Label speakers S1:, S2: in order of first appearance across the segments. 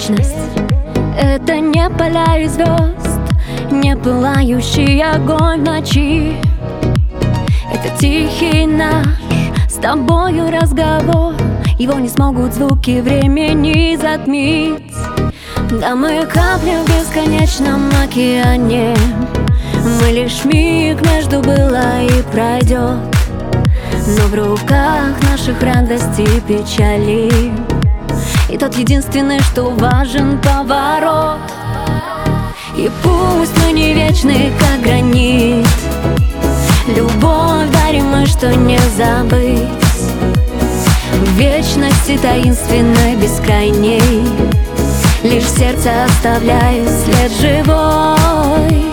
S1: вечность — это не поля и звезд, не пылающий огонь в ночи. Это тихий наш с тобою разговор, его не смогут звуки времени затмить. Да мы капли в бесконечном океане, мы лишь миг между было и пройдет. Но в руках наших радости и печали, и тот единственный, что важен, поворот. И пусть мы не вечны, как гранит, любовь дарим мы, что не забыть. В вечности таинственной, бескрайней, лишь сердце оставляет след живой.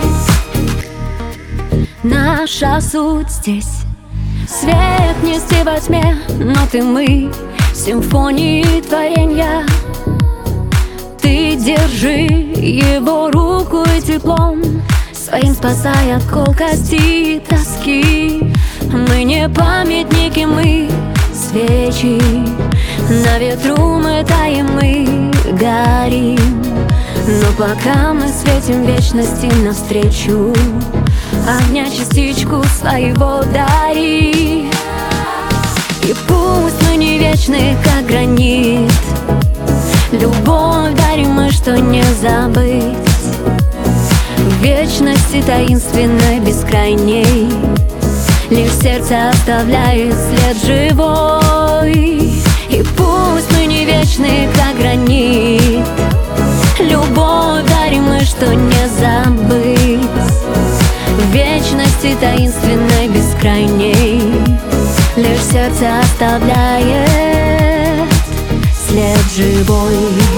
S1: Наша суть здесь — свет нести во тьме, ноты мы — симфонии творенья. Ты держи его руку и теплом своим спасай от колкости и тоски. Мы не памятники, мы свечи, на ветру мы таем, мы горим. Но пока мы светим вечности навстречу, огня частичку своего дари. И пусть мы не вечны, как гранит, любовь дарим мы, что не забыть. В вечности таинственной, бескрайней, лишь сердце оставляет след живой. И пусть мы не вечны, как гранит, любовь дарим мы, что не забыть. В вечности таинственной, бескрайней, лишь сердце оставляет след живой.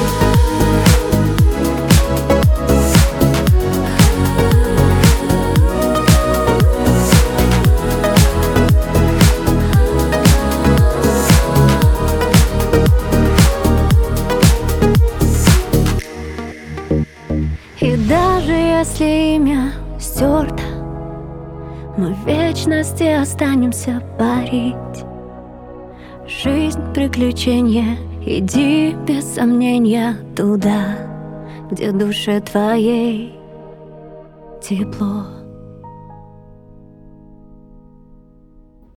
S1: И даже если имя стерто, мы в вечности останемся парить. Жизнь — приключение, иди без сомнения туда, где душе твоей тепло.